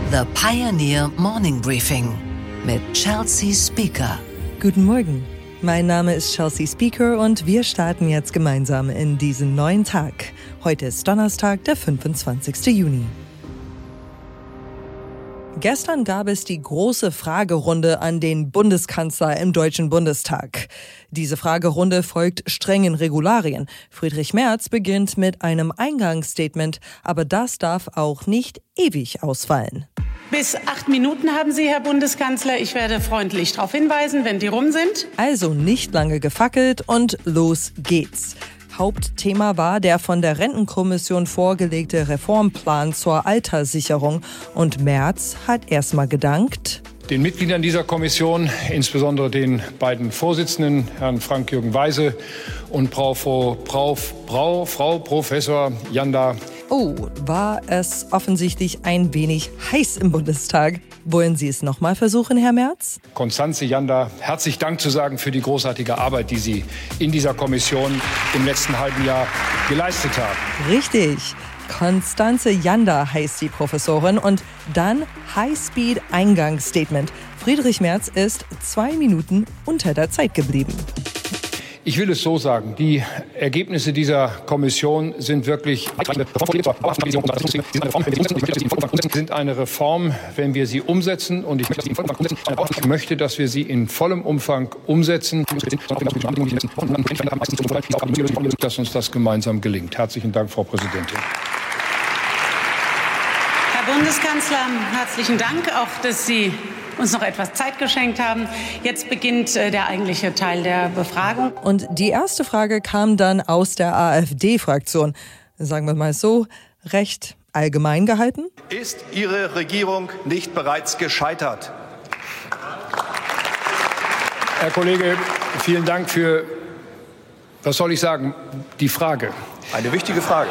The Pioneer Morning Briefing mit Chelsea Speaker. Guten Morgen, mein Name ist Chelsea Speaker und wir starten jetzt gemeinsam in diesen neuen Tag. Heute ist Donnerstag, der 25. Juni. Gestern gab es die große Fragerunde an den Bundeskanzler im Deutschen Bundestag. Diese Fragerunde folgt strengen Regularien. Friedrich Merz beginnt mit einem Eingangsstatement, aber das darf auch nicht ewig ausfallen. Bis 8 Minuten haben Sie, Herr Bundeskanzler. Ich werde freundlich darauf hinweisen, wenn die rum sind. Also nicht lange gefackelt und los geht's. Hauptthema war der von der Rentenkommission vorgelegte Reformplan zur Alterssicherung. Und Merz hat erstmal gedankt den Mitgliedern dieser Kommission, insbesondere den beiden Vorsitzenden, Herrn Frank-Jürgen Weise und Frau Professor Janda. Oh, war es offensichtlich ein wenig heiß im Bundestag. Wollen Sie es nochmal versuchen, Herr Merz? Constanze Janda, herzlich Dank zu sagen für die großartige Arbeit, die Sie in dieser Kommission im letzten halben Jahr geleistet haben. Richtig. Constanze Janda heißt die Professorin und dann High-Speed-Eingangsstatement. Friedrich Merz ist 2 Minuten unter der Zeit geblieben. Ich will es so sagen, die Ergebnisse dieser Kommission sind wirklich sind eine Reform, wenn wir sie umsetzen. Und ich möchte, dass wir sie in vollem Umfang umsetzen, dass uns das gemeinsam gelingt. Herzlichen Dank, Frau Präsidentin. Herr Bundeskanzler, herzlichen Dank auch, dass Sie uns noch etwas Zeit geschenkt haben. Jetzt beginnt der eigentliche Teil der Befragung. Und die erste Frage kam dann aus der AfD-Fraktion. Sagen wir mal so, recht allgemein gehalten. Ist Ihre Regierung nicht bereits gescheitert? Herr Kollege, vielen Dank für, was soll ich sagen, die Frage. Eine wichtige Frage.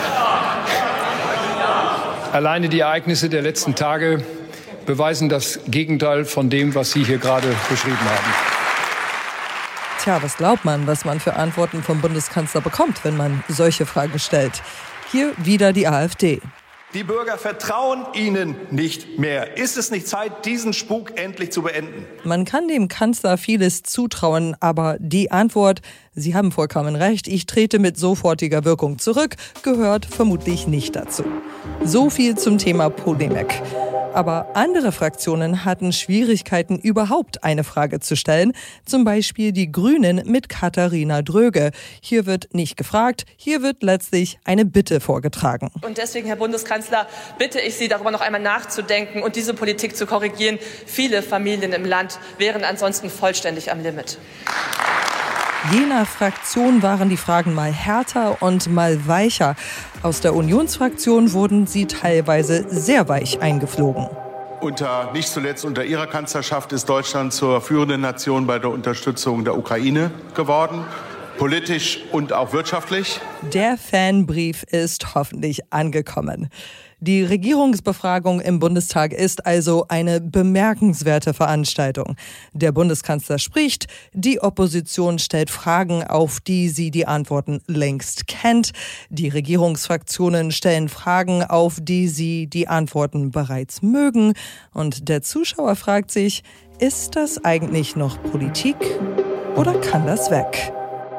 Alleine die Ereignisse der letzten Tage beweisen das Gegenteil von dem, was Sie hier gerade beschrieben haben. Tja, was glaubt man, was man für Antworten vom Bundeskanzler bekommt, wenn man solche Fragen stellt? Hier wieder die AfD. Die Bürger vertrauen Ihnen nicht mehr. Ist es nicht Zeit, diesen Spuk endlich zu beenden? Man kann dem Kanzler vieles zutrauen, aber die Antwort, Sie haben vollkommen recht, ich trete mit sofortiger Wirkung zurück, gehört vermutlich nicht dazu. So viel zum Thema Polemik. Aber andere Fraktionen hatten Schwierigkeiten, überhaupt eine Frage zu stellen. Zum Beispiel die Grünen mit Katharina Dröge. Hier wird nicht gefragt, hier wird letztlich eine Bitte vorgetragen. Und deswegen, Herr Bundeskanzler, bitte ich Sie, darüber noch einmal nachzudenken und diese Politik zu korrigieren. Viele Familien im Land wären ansonsten vollständig am Limit. Je nach Fraktion waren die Fragen mal härter und mal weicher. Aus der Unionsfraktion wurden sie teilweise sehr weich eingeflogen. Nicht zuletzt unter Ihrer Kanzlerschaft ist Deutschland zur führenden Nation bei der Unterstützung der Ukraine geworden. Politisch und auch wirtschaftlich. Der Fanbrief ist hoffentlich angekommen. Die Regierungsbefragung im Bundestag ist also eine bemerkenswerte Veranstaltung. Der Bundeskanzler spricht, die Opposition stellt Fragen, auf die sie die Antworten längst kennt. Die Regierungsfraktionen stellen Fragen, auf die sie die Antworten bereits mögen. Und der Zuschauer fragt sich, ist das eigentlich noch Politik oder kann das weg?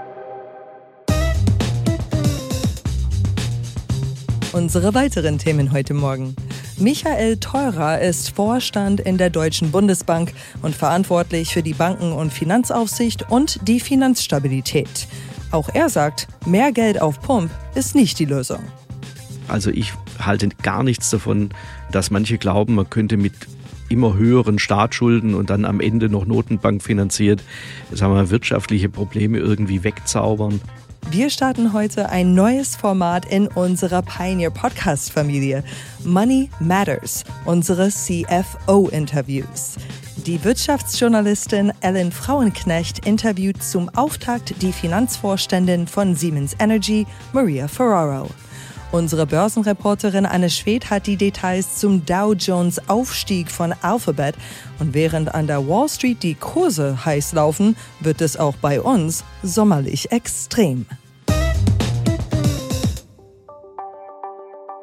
Unsere weiteren Themen heute Morgen. Michael Theurer ist Vorstand in der Deutschen Bundesbank und verantwortlich für die Banken- und Finanzaufsicht und die Finanzstabilität. Auch er sagt, mehr Geld auf Pump ist nicht die Lösung. Also ich halte gar nichts davon, dass manche glauben, man könnte mit immer höheren Staatsschulden und dann am Ende noch Notenbank finanziert, sagen wir, wirtschaftliche Probleme irgendwie wegzaubern. Wir starten heute ein neues Format in unserer Pioneer-Podcast-Familie. Money Matters, unsere CFO-Interviews. Die Wirtschaftsjournalistin Ellen Frauenknecht interviewt zum Auftakt die Finanzvorständin von Siemens Energy, Maria Ferraro. Unsere Börsenreporterin Anne Schwedt hat die Details zum Dow Jones Aufstieg von Alphabet. Und während an der Wall Street die Kurse heiß laufen, wird es auch bei uns sommerlich extrem.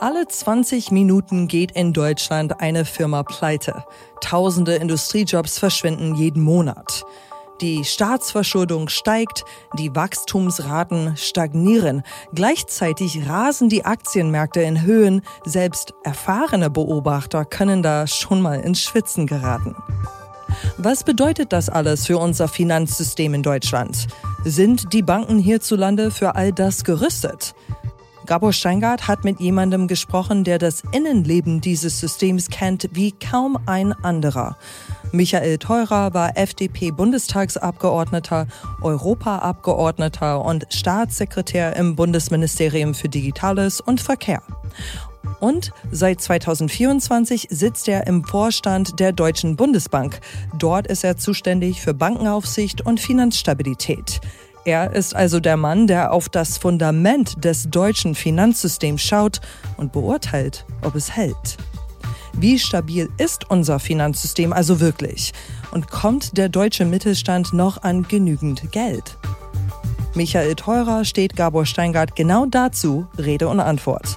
Alle 20 Minuten geht in Deutschland eine Firma pleite. Tausende Industriejobs verschwinden jeden Monat. Die Staatsverschuldung steigt, die Wachstumsraten stagnieren. Gleichzeitig rasen die Aktienmärkte in Höhen. Selbst erfahrene Beobachter können da schon mal ins Schwitzen geraten. Was bedeutet das alles für unser Finanzsystem in Deutschland? Sind die Banken hierzulande für all das gerüstet? Gabor Steingart hat mit jemandem gesprochen, der das Innenleben dieses Systems kennt wie kaum ein anderer. Michael Theurer war FDP-Bundestagsabgeordneter, Europaabgeordneter und Staatssekretär im Bundesministerium für Digitales und Verkehr. Und seit 2024 sitzt er im Vorstand der Deutschen Bundesbank. Dort ist er zuständig für Bankenaufsicht und Finanzstabilität. Er ist also der Mann, der auf das Fundament des deutschen Finanzsystems schaut und beurteilt, ob es hält. Wie stabil ist unser Finanzsystem also wirklich? Und kommt der deutsche Mittelstand noch an genügend Geld? Michael Theurer steht Gabor Steingart genau dazu Rede und Antwort.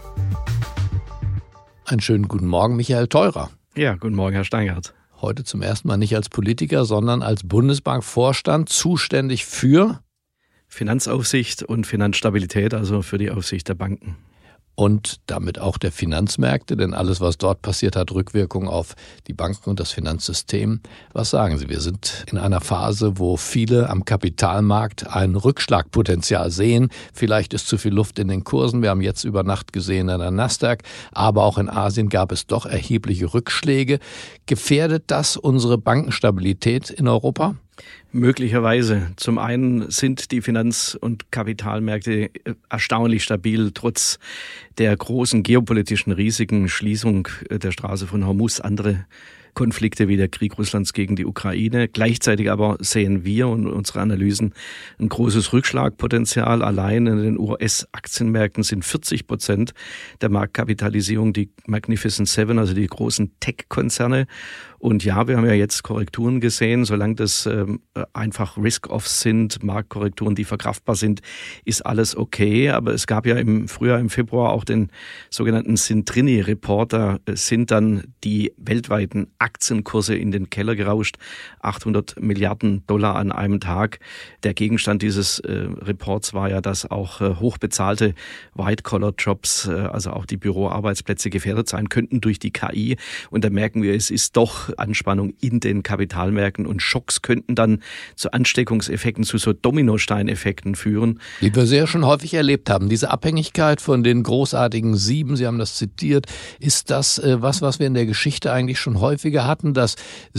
Einen schönen guten Morgen, Michael Theurer. Ja, guten Morgen, Herr Steingart. Heute zum ersten Mal nicht als Politiker, sondern als Bundesbankvorstand zuständig für Finanzaufsicht und Finanzstabilität, also für die Aufsicht der Banken. Und damit auch der Finanzmärkte, denn alles, was dort passiert, hat Rückwirkungen auf die Banken und das Finanzsystem. Was sagen Sie? Wir sind in einer Phase, wo viele am Kapitalmarkt ein Rückschlagpotenzial sehen. Vielleicht ist zu viel Luft in den Kursen. Wir haben jetzt über Nacht gesehen an der Nasdaq, aber auch in Asien gab es doch erhebliche Rückschläge. Gefährdet das unsere Bankenstabilität in Europa? Möglicherweise. Zum einen sind die Finanz- und Kapitalmärkte erstaunlich stabil, trotz der großen geopolitischen Risiken, Schließung der Straße von Hormuz, andere Konflikte wie der Krieg Russlands gegen die Ukraine. Gleichzeitig aber sehen wir und unsere Analysen ein großes Rückschlagpotenzial. Allein in den US-Aktienmärkten sind 40% der Marktkapitalisierung die Magnificent Seven, also die großen Tech-Konzerne. Und ja, wir haben ja jetzt Korrekturen gesehen. Solange das einfach Risk-Offs sind, Marktkorrekturen, die verkraftbar sind, ist alles okay. Aber es gab ja im Frühjahr, im Februar auch den sogenannten Cintrini-Report. Da sind dann die weltweiten Aktienkurse in den Keller gerauscht. $800 Milliarden an einem Tag. Der Gegenstand dieses Reports war ja, dass auch hochbezahlte White-Collar-Jobs, also auch die Büroarbeitsplätze gefährdet sein könnten durch die KI. Und da merken wir, es ist doch Anspannung in den Kapitalmärkten und Schocks könnten dann zu Ansteckungseffekten, zu so Dominosteineffekten führen. Die wir sehr schon häufig erlebt haben. Diese Abhängigkeit von den großartigen 7, Sie haben das zitiert, ist das was wir in der Geschichte eigentlich schon häufiger hatten, dass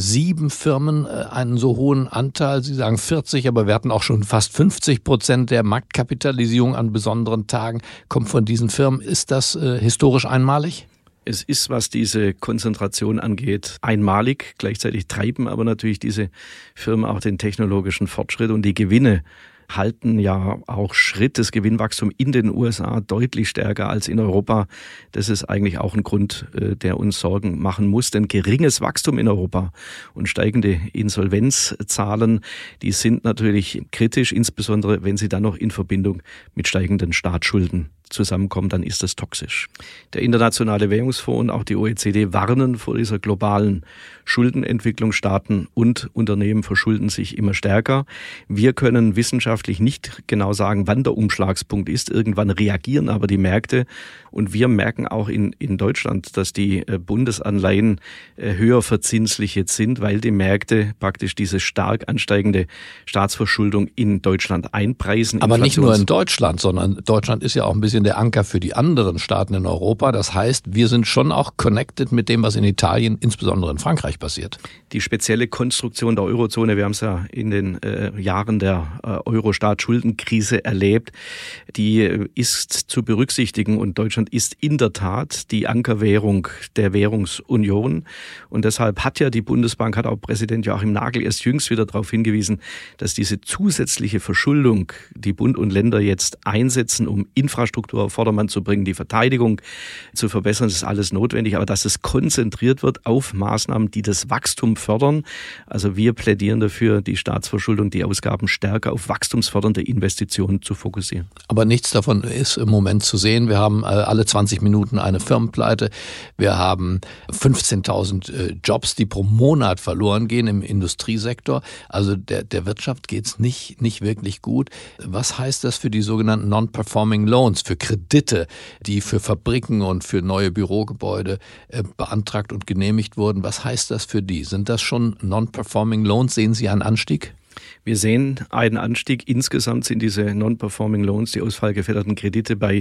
7 Firmen einen so hohen Anteil, Sie sagen 40, aber wir hatten auch schon fast 50% der Marktkapitalisierung an besonderen Tagen, kommt von diesen Firmen. Ist das historisch einmalig? Es ist, was diese Konzentration angeht, einmalig. Gleichzeitig treiben aber natürlich diese Firmen auch den technologischen Fortschritt und die Gewinne halten ja auch Schritt. Das Gewinnwachstum in den USA deutlich stärker als in Europa. Das ist eigentlich auch ein Grund, der uns Sorgen machen muss. Denn geringes Wachstum in Europa und steigende Insolvenzzahlen, die sind natürlich kritisch, insbesondere wenn sie dann noch in Verbindung mit steigenden Staatsschulden zusammenkommen, dann ist das toxisch. Der Internationale Währungsfonds und auch die OECD warnen vor dieser globalen Schuldenentwicklung. Staaten und Unternehmen verschulden sich immer stärker. Wir können wissenschaftlich nicht genau sagen, wann der Umschlagspunkt ist. Irgendwann reagieren aber die Märkte. Und wir merken auch in Deutschland, dass die Bundesanleihen höher verzinslich jetzt sind, weil die Märkte praktisch diese stark ansteigende Staatsverschuldung in Deutschland einpreisen. Aber nicht nur in Deutschland, sondern Deutschland ist ja auch ein bisschen der Anker für die anderen Staaten in Europa. Das heißt, wir sind schon auch connected mit dem, was in Italien, insbesondere in Frankreich passiert. Die spezielle Konstruktion der Eurozone, wir haben es ja in den Jahren der Euro-Staat-Schuldenkrise erlebt, die ist zu berücksichtigen und Deutschland ist in der Tat die Ankerwährung der Währungsunion und deshalb hat ja die Bundesbank, hat auch Präsident Joachim Nagel erst jüngst wieder darauf hingewiesen, dass diese zusätzliche Verschuldung, die Bund und Länder jetzt einsetzen, um Infrastruktur Infrastruktur auf Vordermann zu bringen, die Verteidigung zu verbessern, das ist alles notwendig. Aber dass es konzentriert wird auf Maßnahmen, die das Wachstum fördern. Also wir plädieren dafür, die Staatsverschuldung, die Ausgaben stärker auf wachstumsfördernde Investitionen zu fokussieren. Aber nichts davon ist im Moment zu sehen. Wir haben alle 20 Minuten eine Firmenpleite. Wir haben 15.000 Jobs, die pro Monat verloren gehen im Industriesektor. Also der Wirtschaft geht's nicht wirklich gut. Was heißt das für die sogenannten Non-Performing Loans, für Kredite, die für Fabriken und für neue Bürogebäude beantragt und genehmigt wurden? Was heißt das für die? Sind das schon Non-Performing Loans? Sehen Sie einen Anstieg? Wir sehen einen Anstieg. Insgesamt sind diese Non-Performing Loans, die ausfallgefährdeten Kredite, bei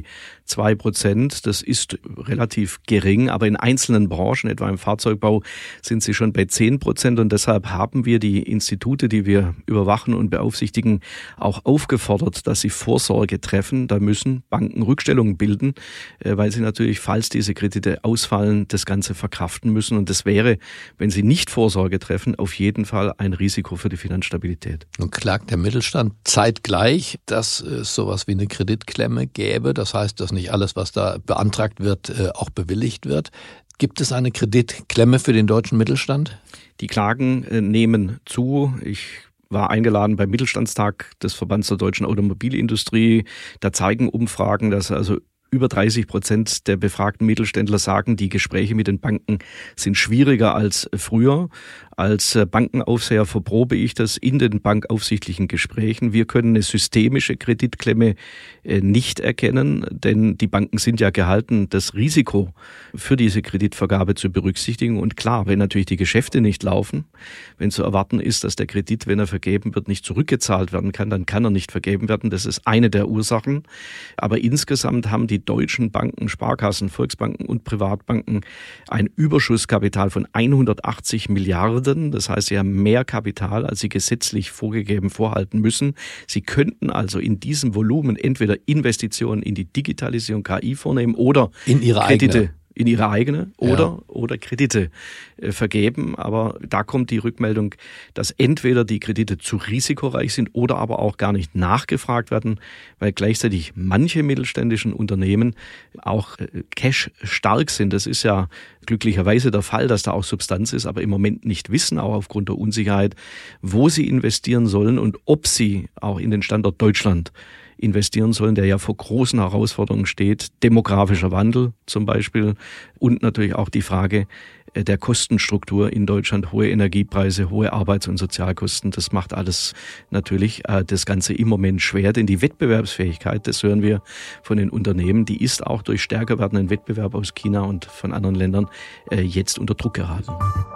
2%. Das ist relativ gering, aber in einzelnen Branchen, etwa im Fahrzeugbau, sind sie schon bei 10%. Und deshalb haben wir die Institute, die wir überwachen und beaufsichtigen, auch aufgefordert, dass sie Vorsorge treffen. Da müssen Banken Rückstellungen bilden, weil sie natürlich, falls diese Kredite ausfallen, das Ganze verkraften müssen. Und das wäre, wenn sie nicht Vorsorge treffen, auf jeden Fall ein Risiko für die Finanzstabilität. Nun klagt der Mittelstand zeitgleich, dass es sowas wie eine Kreditklemme gäbe. Das heißt, dass nicht alles, was da beantragt wird, auch bewilligt wird. Gibt es eine Kreditklemme für den deutschen Mittelstand? Die Klagen nehmen zu. Ich war eingeladen beim Mittelstandstag des Verbands der deutschen Automobilindustrie. Da zeigen Umfragen, dass also über 30% der befragten Mittelständler sagen, die Gespräche mit den Banken sind schwieriger als früher. Als Bankenaufseher verprobe ich das in den bankaufsichtlichen Gesprächen. Wir können eine systemische Kreditklemme nicht erkennen, denn die Banken sind ja gehalten, das Risiko für diese Kreditvergabe zu berücksichtigen. Und klar, wenn natürlich die Geschäfte nicht laufen, wenn zu erwarten ist, dass der Kredit, wenn er vergeben wird, nicht zurückgezahlt werden kann, dann kann er nicht vergeben werden. Das ist eine der Ursachen. Aber insgesamt haben die deutschen Banken, Sparkassen, Volksbanken und Privatbanken ein Überschusskapital von 180 Milliarden. Das heißt, sie haben mehr Kapital, als sie gesetzlich vorgegeben vorhalten müssen. Sie könnten also in diesem Volumen entweder Investitionen in die Digitalisierung, KI vornehmen oder in ihre Kredite. In ihre eigene oder Kredite vergeben. Aber da kommt die Rückmeldung, dass entweder die Kredite zu risikoreich sind oder aber auch gar nicht nachgefragt werden, weil gleichzeitig manche mittelständischen Unternehmen auch cash stark sind. Das ist ja glücklicherweise der Fall, dass da auch Substanz ist, aber im Moment nicht wissen, auch aufgrund der Unsicherheit, wo sie investieren sollen und ob sie auch in den Standort Deutschland investieren sollen, der ja vor großen Herausforderungen steht. Demografischer Wandel zum Beispiel und natürlich auch die Frage der Kostenstruktur in Deutschland, hohe Energiepreise, hohe Arbeits- und Sozialkosten. Das macht alles natürlich das Ganze im Moment schwer, denn die Wettbewerbsfähigkeit, das hören wir von den Unternehmen, die ist auch durch stärker werdenden Wettbewerb aus China und von anderen Ländern jetzt unter Druck geraten.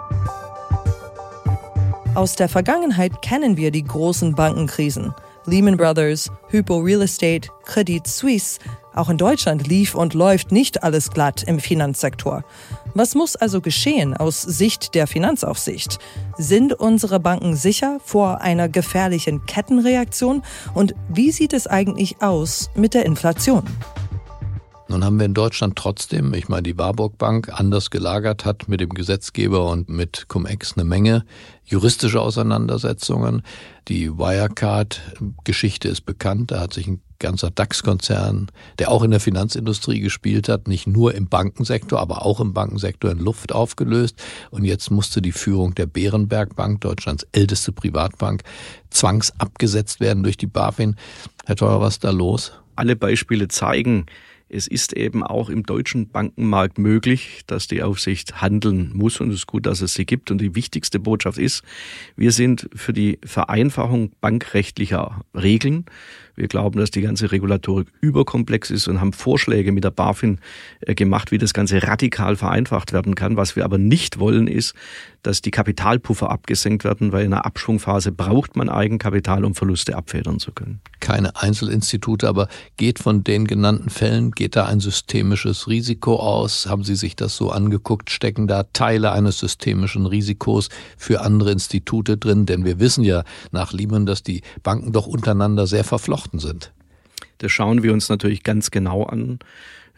Aus der Vergangenheit kennen wir die großen Bankenkrisen. Lehman Brothers, Hypo Real Estate, Credit Suisse. Auch in Deutschland lief und läuft nicht alles glatt im Finanzsektor. Was muss also geschehen aus Sicht der Finanzaufsicht? Sind unsere Banken sicher vor einer gefährlichen Kettenreaktion? Und wie sieht es eigentlich aus mit der Inflation? Nun haben wir in Deutschland trotzdem, ich meine, die Warburg Bank anders gelagert hat mit dem Gesetzgeber und mit Cum-Ex eine Menge juristische Auseinandersetzungen. Die Wirecard-Geschichte ist bekannt. Da hat sich ein ganzer DAX-Konzern, der auch in der Finanzindustrie gespielt hat, nicht nur im Bankensektor, aber auch im Bankensektor in Luft aufgelöst. Und jetzt musste die Führung der Berenberg Bank, Deutschlands älteste Privatbank, zwangsabgesetzt werden durch die BaFin. Herr Theurer, was ist da los? Alle Beispiele zeigen, es ist eben auch im deutschen Bankenmarkt möglich, dass die Aufsicht handeln muss und es ist gut, dass es sie gibt. Und die wichtigste Botschaft ist, wir sind für die Vereinfachung bankrechtlicher Regeln. Wir glauben, dass die ganze Regulatorik überkomplex ist und haben Vorschläge mit der BaFin gemacht, wie das Ganze radikal vereinfacht werden kann. Was wir aber nicht wollen, ist, dass die Kapitalpuffer abgesenkt werden, weil in einer Abschwungphase braucht man Eigenkapital, um Verluste abfedern zu können. Keine Einzelinstitute, aber geht von den genannten Fällen, geht da ein systemisches Risiko aus? Haben Sie sich das so angeguckt? Stecken da Teile eines systemischen Risikos für andere Institute drin? Denn wir wissen ja nach Lehman, dass die Banken doch untereinander sehr verflochten sind. Das schauen wir uns natürlich ganz genau an.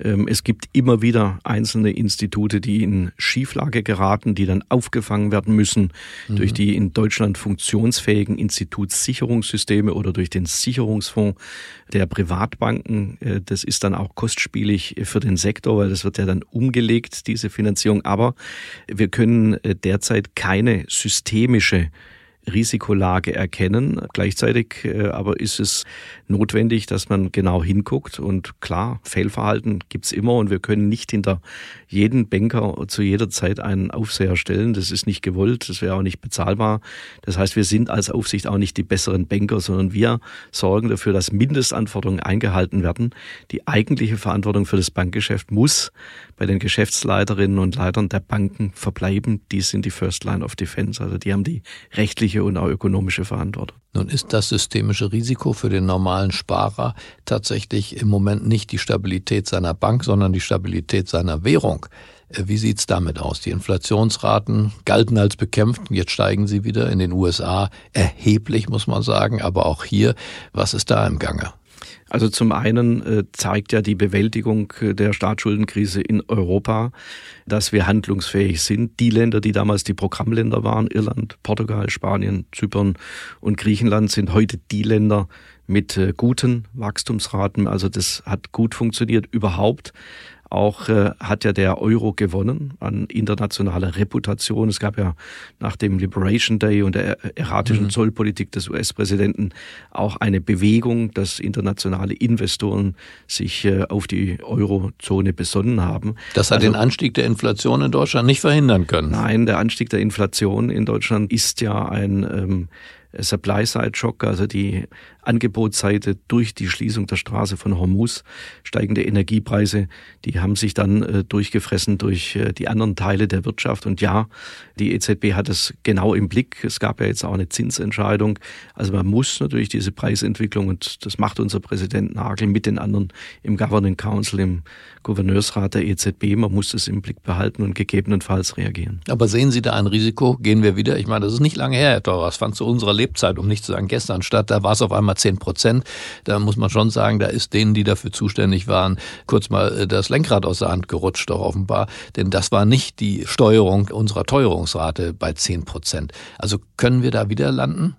Es gibt immer wieder einzelne Institute, die in Schieflage geraten, die dann aufgefangen werden müssen durch die in Deutschland funktionsfähigen Institutssicherungssysteme oder durch den Sicherungsfonds der Privatbanken. Das ist dann auch kostspielig für den Sektor, weil das wird ja dann umgelegt, diese Finanzierung. Aber wir können derzeit keine systemische Risikolage erkennen. Gleichzeitig aber ist es notwendig, dass man genau hinguckt. Und klar, Fehlverhalten gibt's immer und wir können nicht hinter jeden Banker zu jeder Zeit einen Aufseher stellen. Das ist nicht gewollt, das wäre auch nicht bezahlbar. Das heißt, wir sind als Aufsicht auch nicht die besseren Banker, sondern wir sorgen dafür, dass Mindestanforderungen eingehalten werden. Die eigentliche Verantwortung für das Bankgeschäft muss bei den Geschäftsleiterinnen und Leitern der Banken verbleiben. Die sind die First Line of Defense, also die haben die rechtliche und auch ökonomische Verantwortung. Nun ist das systemische Risiko für den normalen Sparer tatsächlich im Moment nicht die Stabilität seiner Bank, sondern die Stabilität seiner Währung. Wie sieht's damit aus? Die Inflationsraten galten als bekämpft, jetzt steigen sie wieder in den USA erheblich, muss man sagen, aber auch hier, was ist da im Gange? Also zum einen zeigt ja die Bewältigung der Staatsschuldenkrise in Europa, dass wir handlungsfähig sind. Die Länder, die damals die Programmländer waren, Irland, Portugal, Spanien, Zypern und Griechenland, sind heute die Länder mit guten Wachstumsraten. Also das hat gut funktioniert überhaupt. Auch hat ja der Euro gewonnen an internationaler Reputation. Es gab ja nach dem Liberation Day und der erratischen Zollpolitik des US-Präsidenten auch eine Bewegung, dass internationale Investoren sich auf die Eurozone besonnen haben. Das hat den Anstieg der Inflation in Deutschland nicht verhindern können. Nein, der Anstieg der Inflation in Deutschland ist ja ein Supply-Side-Shock, also die Angebotsseite durch die Schließung der Straße von Hormuz, steigende Energiepreise, die haben sich dann durchgefressen durch die anderen Teile der Wirtschaft. Und ja, die EZB hat es genau im Blick. Es gab ja jetzt auch eine Zinsentscheidung. Also man muss natürlich diese Preisentwicklung, und das macht unser Präsident Nagel mit den anderen im Governing Council, im Gouverneursrat der EZB, man muss es im Blick behalten und gegebenenfalls reagieren. Aber sehen Sie da ein Risiko? Gehen wir wieder? Ich meine, das ist nicht lange her, Herr Theurer. Das fand zu unserer Lebzeit, um nicht zu sagen gestern statt. Da war es auf einmal 10%. Da muss man schon sagen, da ist denen, die dafür zuständig waren, kurz mal das Lenkrad aus der Hand gerutscht, doch offenbar. Denn das war nicht die Steuerung unserer Teuerungsrate bei 10%. Also können wir da wieder landen?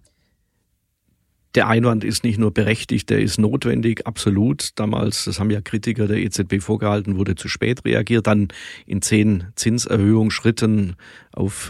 Der Einwand ist nicht nur berechtigt, der ist notwendig, absolut. Damals, das haben ja Kritiker der EZB vorgehalten, wurde zu spät reagiert. Dann in 10 Zinserhöhungsschritten auf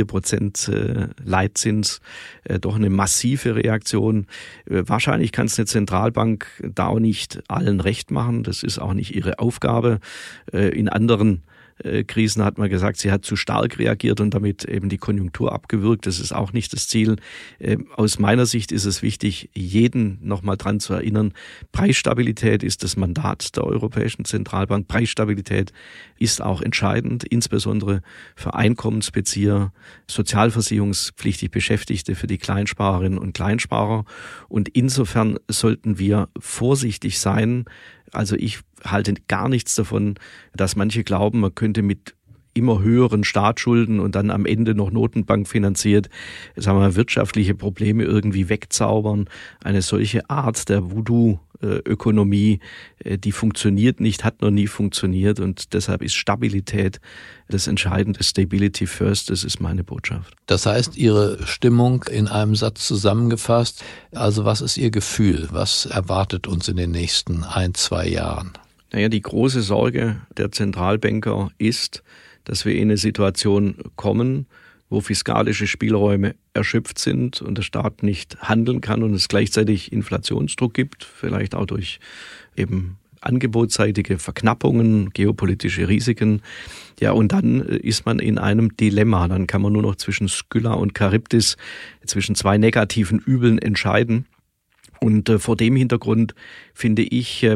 4% Leitzins, doch eine massive Reaktion. Wahrscheinlich kann es eine Zentralbank da auch nicht allen recht machen. Das ist auch nicht ihre Aufgabe. In anderen Krisen hat man gesagt, sie hat zu stark reagiert und damit eben die Konjunktur abgewürgt. Das ist auch nicht das Ziel. Aus meiner Sicht ist es wichtig, jeden nochmal dran zu erinnern, Preisstabilität ist das Mandat der Europäischen Zentralbank. Preisstabilität ist auch entscheidend, insbesondere für Einkommensbezieher, sozialversicherungspflichtig Beschäftigte, für die Kleinsparerinnen und Kleinsparer. Und insofern sollten wir vorsichtig sein. Also ich halte gar nichts davon, dass manche glauben, man könnte mit immer höheren Staatsschulden und dann am Ende noch Notenbank finanziert, sagen wir, wirtschaftliche Probleme irgendwie wegzaubern. Eine solche Art der Voodoo-Ökonomie, die funktioniert nicht, hat noch nie funktioniert, und deshalb ist Stabilität das Entscheidende. Stability first, das ist meine Botschaft. Das heißt, Ihre Stimmung in einem Satz zusammengefasst, also was ist Ihr Gefühl? Was erwartet uns in den nächsten 1-2 Jahren? Naja, die große Sorge der Zentralbanker ist, dass wir in eine Situation kommen, wo fiskalische Spielräume erschöpft sind und der Staat nicht handeln kann und es gleichzeitig Inflationsdruck gibt, vielleicht auch durch eben angebotsseitige Verknappungen, geopolitische Risiken. Ja, und dann ist man in einem Dilemma. Dann kann man nur noch zwischen Skylla und Charybdis, zwischen zwei negativen Übeln entscheiden. Und vor dem Hintergrund finde ich,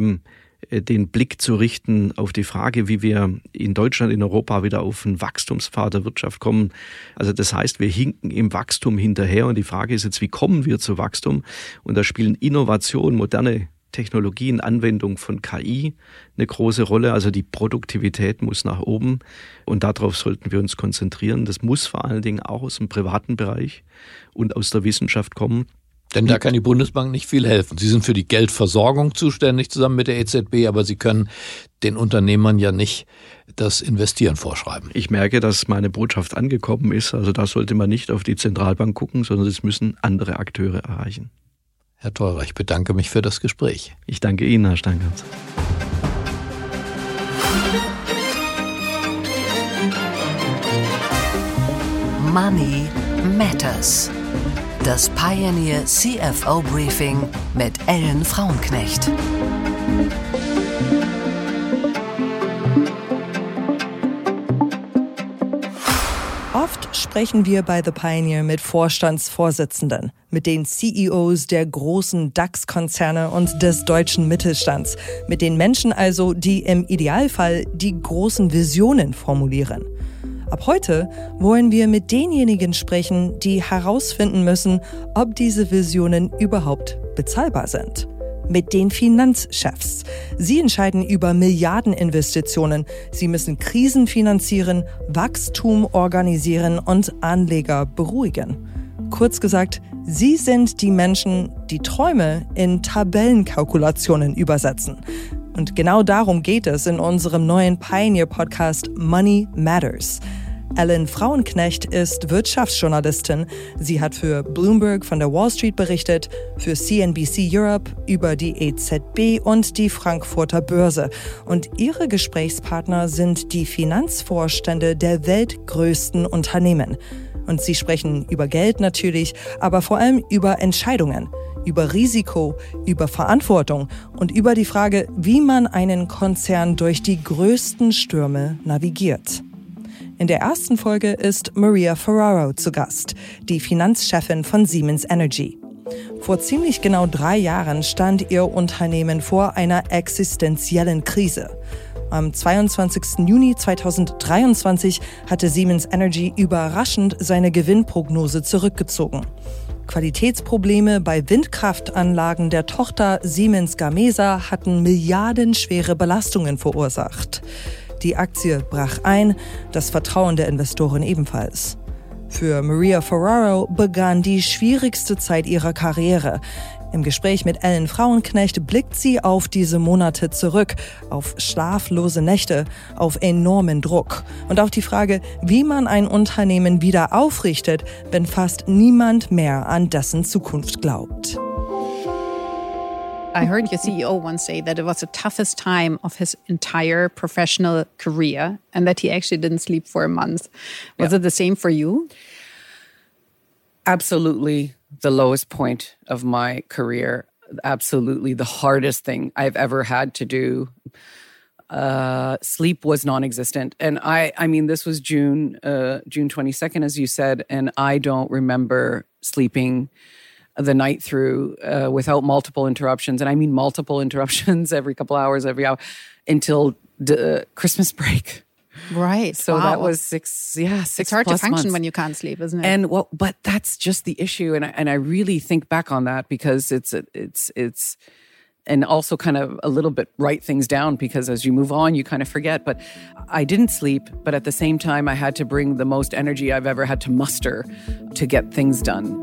den Blick zu richten auf die Frage, wie wir in Deutschland, in Europa wieder auf einen Wachstumspfad der Wirtschaft kommen. Also das heißt, wir hinken im Wachstum hinterher und die Frage ist jetzt, wie kommen wir zu Wachstum? Und da spielen Innovation, moderne Technologien, Anwendung von KI eine große Rolle. Also die Produktivität muss nach oben und darauf sollten wir uns konzentrieren. Das muss vor allen Dingen auch aus dem privaten Bereich und aus der Wissenschaft kommen. Denn da kann die Bundesbank nicht viel helfen. Sie sind für die Geldversorgung zuständig zusammen mit der EZB, aber sie können den Unternehmern ja nicht das Investieren vorschreiben. Ich merke, dass meine Botschaft angekommen ist. Also da sollte man nicht auf die Zentralbank gucken, sondern es müssen andere Akteure erreichen. Herr Theurer, ich bedanke mich für das Gespräch. Ich danke Ihnen, Herr Steingartz. Money Matters. Das Pioneer CFO Briefing mit Ellen Frauenknecht. Oft sprechen wir bei The Pioneer mit Vorstandsvorsitzenden, mit den CEOs der großen DAX-Konzerne und des deutschen Mittelstands, mit den Menschen also, die im Idealfall die großen Visionen formulieren. Ab heute wollen wir mit denjenigen sprechen, die herausfinden müssen, ob diese Visionen überhaupt bezahlbar sind. Mit den Finanzchefs. Sie entscheiden über Milliardeninvestitionen. Sie müssen Krisen finanzieren, Wachstum organisieren und Anleger beruhigen. Kurz gesagt, sie sind die Menschen, die Träume in Tabellenkalkulationen übersetzen. Und genau darum geht es in unserem neuen Pioneer-Podcast Money Matters. Ellen Frauenknecht ist Wirtschaftsjournalistin. Sie hat für Bloomberg von der Wall Street berichtet, für CNBC Europe, über die EZB und die Frankfurter Börse. Und ihre Gesprächspartner sind die Finanzvorstände der weltgrößten Unternehmen. Und sie sprechen über Geld natürlich, aber vor allem über Entscheidungen, über Risiko, über Verantwortung und über die Frage, wie man einen Konzern durch die größten Stürme navigiert. In der ersten Folge ist Maria Ferraro zu Gast, die Finanzchefin von Siemens Energy. Vor ziemlich genau 3 Jahren stand ihr Unternehmen vor einer existenziellen Krise. Am 22. Juni 2023 hatte Siemens Energy überraschend seine Gewinnprognose zurückgezogen. Qualitätsprobleme bei Windkraftanlagen der Tochter Siemens Gamesa hatten milliardenschwere Belastungen verursacht. Die Aktie brach ein, das Vertrauen der Investoren ebenfalls. Für Maria Ferraro begann die schwierigste Zeit ihrer Karriere. Im Gespräch mit Ellen Frauenknecht blickt sie auf diese Monate zurück, auf schlaflose Nächte, auf enormen Druck und auf die Frage, wie man ein Unternehmen wieder aufrichtet, wenn fast niemand mehr an dessen Zukunft glaubt. I heard your CEO once say that it was the toughest time of his entire professional career and that he actually didn't sleep for a month. Was it the same for you? Absolutely the lowest point of my career. Absolutely the hardest thing I've ever had to do. Sleep was non-existent. And I mean, this was June 22nd, as you said, and I don't remember sleeping the night through without multiple interruptions. And I mean multiple interruptions every couple hours, every hour, until Christmas break. Right. So that was 6 It's hard to function months. when you can't sleep, isn't it? And but that's just the issue. And I really think back on that because it's and also kind of a little bit write things down because as you move on, you kind of forget. But I didn't sleep, but at the same time, I had to bring the most energy I've ever had to muster to get things done.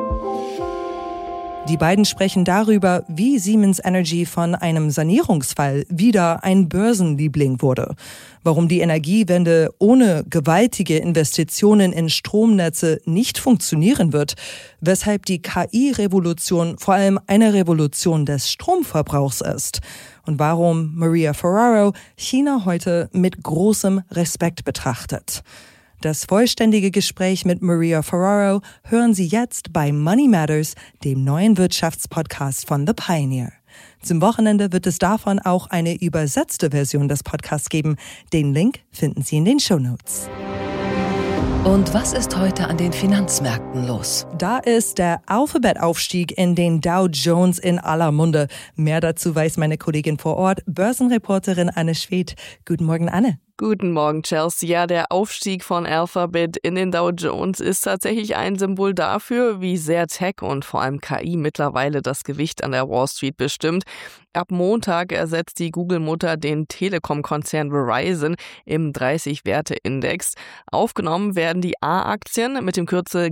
Die beiden sprechen darüber, wie Siemens Energy von einem Sanierungsfall wieder ein Börsenliebling wurde, warum die Energiewende ohne gewaltige Investitionen in Stromnetze nicht funktionieren wird, weshalb die KI-Revolution vor allem eine Revolution des Stromverbrauchs ist und warum Maria Ferraro China heute mit großem Respekt betrachtet. Das vollständige Gespräch mit Maria Ferraro hören Sie jetzt bei Money Matters, dem neuen Wirtschaftspodcast von The Pioneer. Zum Wochenende wird es davon auch eine übersetzte Version des Podcasts geben. Den Link finden Sie in den Shownotes. Und was ist heute an den Finanzmärkten los? Da ist der Alphabet-Aufstieg in den Dow Jones in aller Munde. Mehr dazu weiß meine Kollegin vor Ort, Börsenreporterin Anne Schwedt. Guten Morgen, Anne. Guten Morgen, Chelsea. Ja, der Aufstieg von Alphabet in den Dow Jones ist tatsächlich ein Symbol dafür, wie sehr Tech und vor allem KI mittlerweile das Gewicht an der Wall Street bestimmt. Ab Montag ersetzt die Google-Mutter den Telekom-Konzern Verizon im 30-Werte-Index. Aufgenommen werden die A-Aktien mit dem Kürzel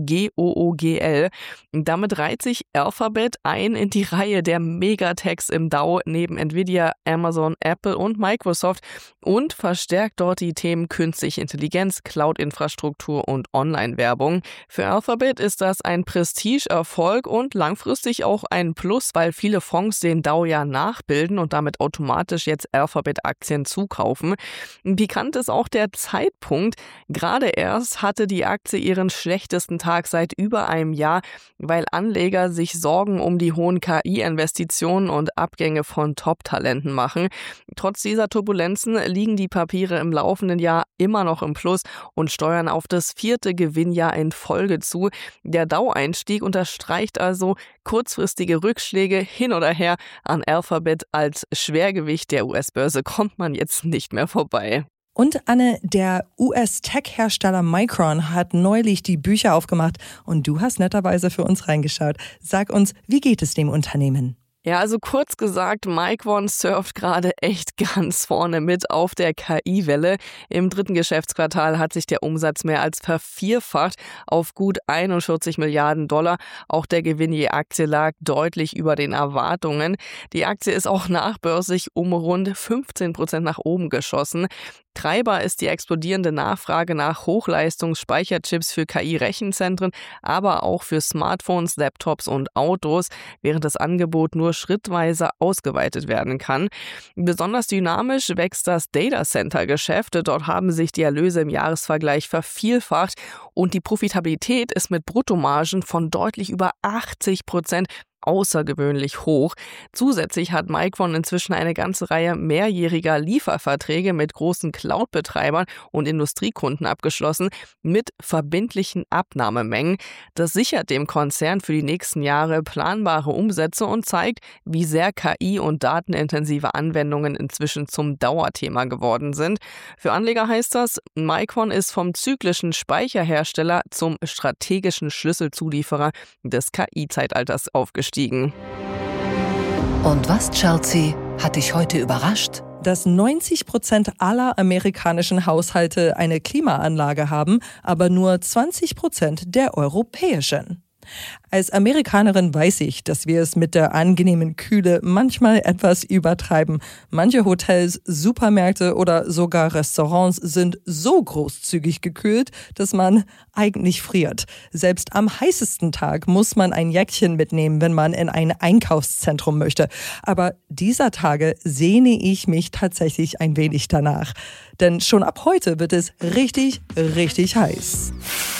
GOOGL. Damit reiht sich Alphabet ein in die Reihe der Megatechs im Dow neben Nvidia, Amazon, Apple und Microsoft und verstärkt dort die Themen künstliche Intelligenz, Cloud-Infrastruktur und Online-Werbung. Für Alphabet ist das ein Prestigeerfolg und langfristig auch ein Plus, weil viele Fonds den Dow ja nachbilden und damit automatisch jetzt Alphabet-Aktien zukaufen. Pikant ist auch der Zeitpunkt. Gerade erst hatte die Aktie ihren schlechtesten Tag seit über einem Jahr, weil Anleger sich Sorgen um die hohen KI-Investitionen und Abgänge von Top-Talenten machen. Trotz dieser Turbulenzen liegen die Papiere im laufenden Jahr immer noch im Plus und steuern auf das 4. Gewinnjahr in Folge zu. Der Dow-Einstieg unterstreicht also kurzfristige Rückschläge hin oder her. An Alphabet als Schwergewicht der US-Börse kommt man jetzt nicht mehr vorbei. Und Anne, der US-Tech-Hersteller Micron hat neulich die Bücher aufgemacht und du hast netterweise für uns reingeschaut. Sag uns, wie geht es dem Unternehmen? Ja, also kurz gesagt, Micron surft gerade echt ganz vorne mit auf der KI-Welle. Im 3. Geschäftsquartal hat sich der Umsatz mehr als vervierfacht auf gut 41 Milliarden $. Auch der Gewinn je Aktie lag deutlich über den Erwartungen. Die Aktie ist auch nachbörslich um rund 15% nach oben geschossen. Treiber ist die explodierende Nachfrage nach Hochleistungsspeicherchips für KI-Rechenzentren, aber auch für Smartphones, Laptops und Autos, während das Angebot nur schrittweise ausgeweitet werden kann. Besonders dynamisch wächst das Datacenter-Geschäft. Dort haben sich die Erlöse im Jahresvergleich vervielfacht und die Profitabilität ist mit Bruttomargen von deutlich über 80% außergewöhnlich hoch. Zusätzlich hat Micron inzwischen eine ganze Reihe mehrjähriger Lieferverträge mit großen Cloud-Betreibern und Industriekunden abgeschlossen mit verbindlichen Abnahmemengen. Das sichert dem Konzern für die nächsten Jahre planbare Umsätze und zeigt, wie sehr KI- und datenintensive Anwendungen inzwischen zum Dauerthema geworden sind. Für Anleger heißt das, Micron ist vom zyklischen Speicherhersteller zum strategischen Schlüsselzulieferer des KI-Zeitalters aufgestiegen. Und was, Chelsea, hat dich heute überrascht? Dass 90% aller amerikanischen Haushalte eine Klimaanlage haben, aber nur 20% der europäischen. Als Amerikanerin weiß ich, dass wir es mit der angenehmen Kühle manchmal etwas übertreiben. Manche Hotels, Supermärkte oder sogar Restaurants sind so großzügig gekühlt, dass man eigentlich friert. Selbst am heißesten Tag muss man ein Jäckchen mitnehmen, wenn man in ein Einkaufszentrum möchte. Aber dieser Tage sehne ich mich tatsächlich ein wenig danach. Denn schon ab heute wird es richtig, richtig heiß.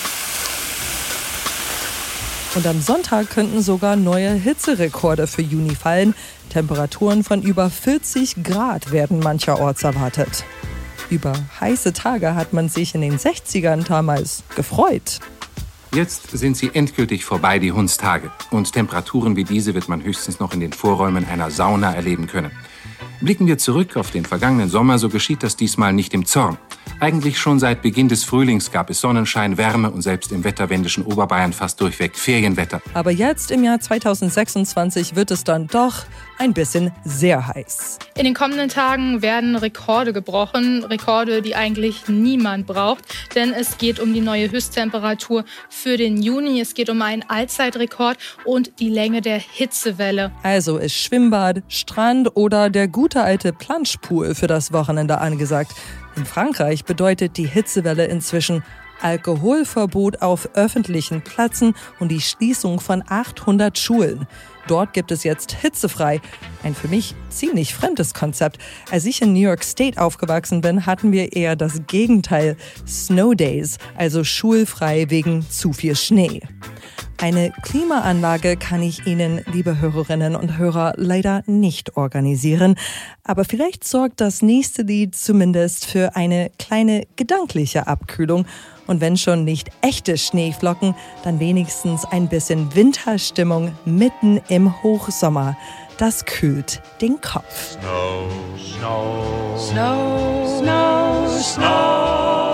Und am Sonntag könnten sogar neue Hitzerekorde für Juni fallen. Temperaturen von über 40 Grad werden mancherorts erwartet. Über heiße Tage hat man sich in den 60ern damals gefreut. Jetzt sind sie endgültig vorbei, die Hundstage. Und Temperaturen wie diese wird man höchstens noch in den Vorräumen einer Sauna erleben können. Blicken wir zurück auf den vergangenen Sommer, so geschieht das diesmal nicht im Zorn. Eigentlich schon seit Beginn des Frühlings gab es Sonnenschein, Wärme und selbst im wetterwendischen Oberbayern fast durchweg Ferienwetter. Aber jetzt im Jahr 2026 wird es dann doch ein bisschen sehr heiß. In den kommenden Tagen werden Rekorde gebrochen, Rekorde, die eigentlich niemand braucht, denn es geht um die neue Höchsttemperatur für den Juni, es geht um einen Allzeitrekord und die Länge der Hitzewelle. Also ist Schwimmbad, Strand oder der gute alte Planschpool für das Wochenende angesagt. In Frankreich bedeutet die Hitzewelle inzwischen Alkoholverbot auf öffentlichen Plätzen und die Schließung von 800 Schulen. Dort gibt es jetzt hitzefrei. Ein für mich ziemlich fremdes Konzept. Als ich in New York State aufgewachsen bin, hatten wir eher das Gegenteil. Snow Days, also schulfrei wegen zu viel Schnee. Eine Klimaanlage kann ich Ihnen, liebe Hörerinnen und Hörer, leider nicht organisieren. Aber vielleicht sorgt das nächste Lied zumindest für eine kleine gedankliche Abkühlung. Und wenn schon nicht echte Schneeflocken, dann wenigstens ein bisschen Winterstimmung mitten im Hochsommer. Das kühlt den Kopf. Snow, snow, snow, snow, snow.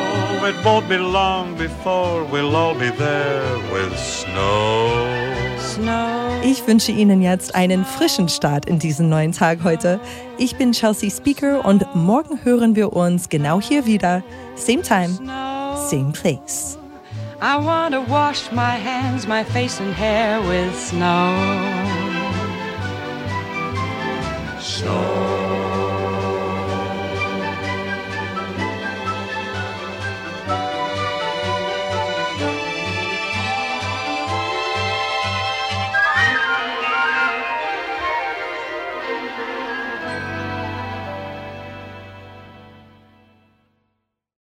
It won't be long before we'll all be there with snow. Ich wünsche Ihnen jetzt einen frischen Start in diesen neuen Tag heute. Ich bin Chelsea Speaker und morgen hören wir uns genau hier wieder. Same time, same place. I want to wash my hands, my face and hair with snow.